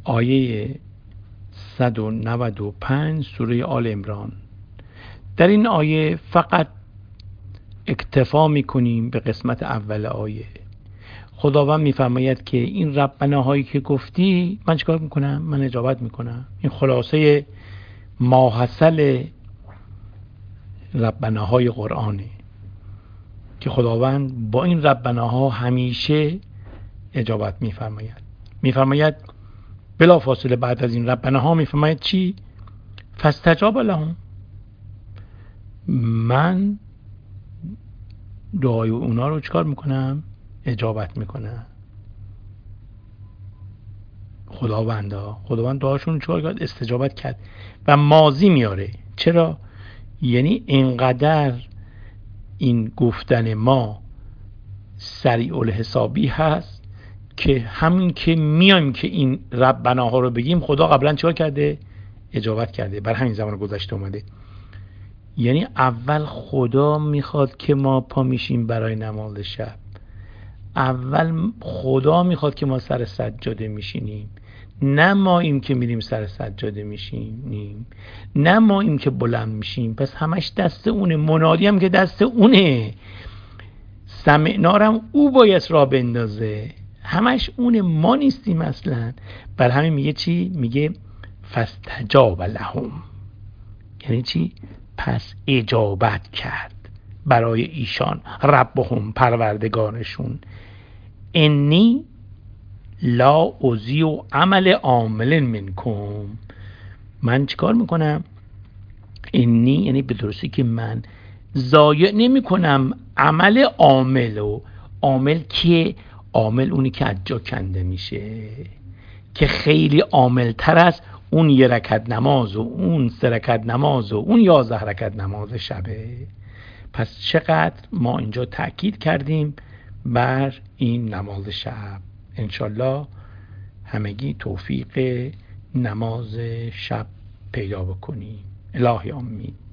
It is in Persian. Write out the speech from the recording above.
آیه 195 سوره آل عمران. در این آیه فقط اکتفا میکنیم به قسمت اول آیه. خداوند میفرماید که این ربناهایی که گفتی من چیکار میکنم؟ من اجابت میکنم. این خلاصه ماحصل ربناهای قرآنه که خداوند با این ربناها همیشه اجابت میفرماید بلا فاصله بعد از این ربناها میفرماید چی؟ فاستجاب لهم، من دعای اونا رو چیکار میکنم؟ اجابت میکنم. خداوند دعاشون چیکار کرد؟ استجابت کرد و ماضی میاره. چرا؟ یعنی اینقدر این گفتن ما سریع الحسابی هست که همین که میایم که این ربناها رو بگیم خدا قبلا چیکار کرده؟ اجابت کرده. بر همین زمان گذشته اومده. یعنی اول خدا میخواد که ما پا میشیم برای نماز شب، اول خدا میخواد که ما سر سجاده میشینیم، نه ما ایم که میریم سر سجاده میشینیم، نه ما ایم که بلند میشیم. پس همش دست اونه. منادی هم که دست اونه. سمعنارم او باید را بندازه. همش اونه، ما نیستیم اصلا. بر همین میگه چی؟ میگه فاستجاب لهم، یعنی چی؟ پس اجابت کرد برای ایشان ربهم، پروردگارشون. انی لا اضیع عمل عامل منکم، من چیکار میکنم؟ انی یعنی به درستی که من ضایع نمی کنم عمل عامل. و عامل که عامل اونی که از جا کنده میشه، که خیلی عامل تر از اون 1 رکعت نماز و اون 3 رکعت نماز و اون 11 رکعت نماز شبه. پس چقدر ما اینجا تأکید کردیم بر این نماز شب. انشالله همگی توفیق نماز شب پیدا بکنیم. الهی آمین.